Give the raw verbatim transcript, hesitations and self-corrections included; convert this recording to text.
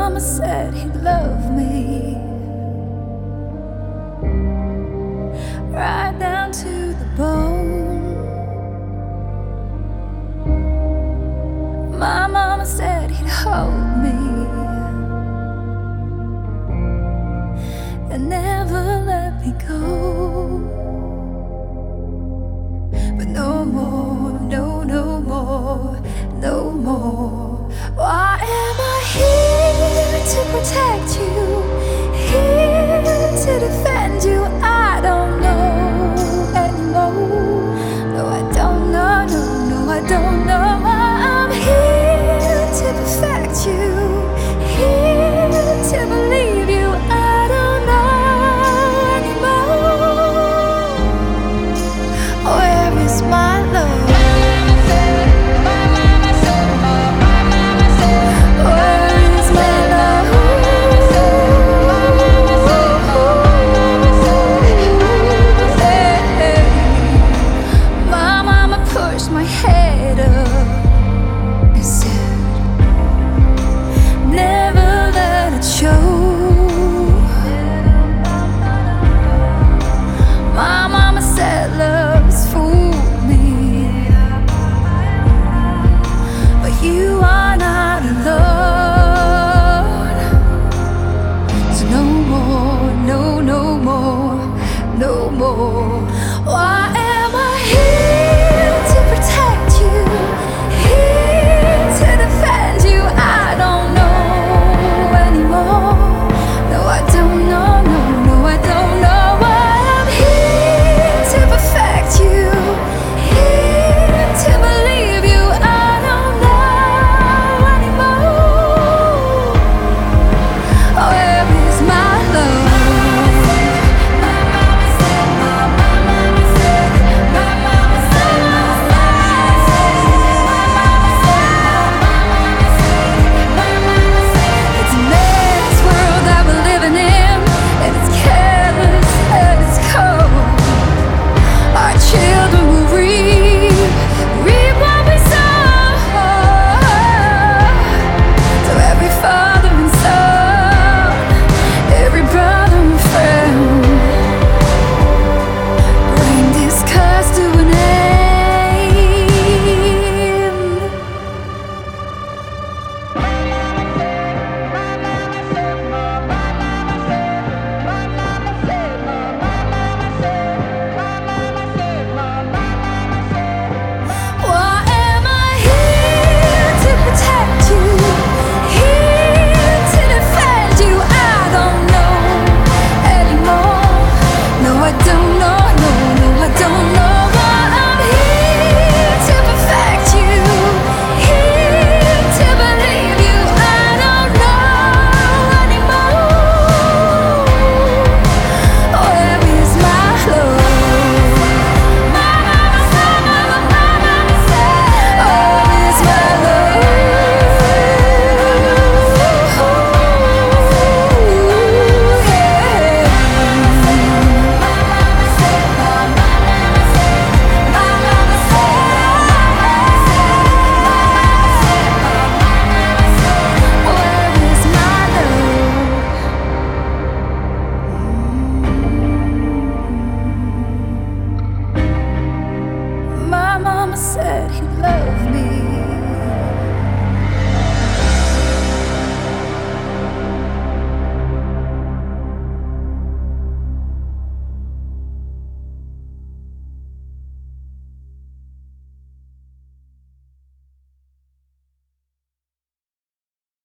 mama said he'd love me right down to the bone. My mama said he'd hold me and never let me go. But no more, no, no more, no more. Why am I here to protect you? Here to defend you? I don't know anymore. No, I don't know, no, no, I don't know. I'm here to perfect you, here to believe you. I don't know anymore. Where is my love? My head up and said, never let it show. My mama said love's fooled me, but you are not alone. So no more, no, no more, no more. Why am I here to protect you, here to defend you? I don't know anymore. No, I don't know, no, no, I don't know. I'm here to perfect you, here to believe you. I don't know anymore. Where is my love? Said he'd love me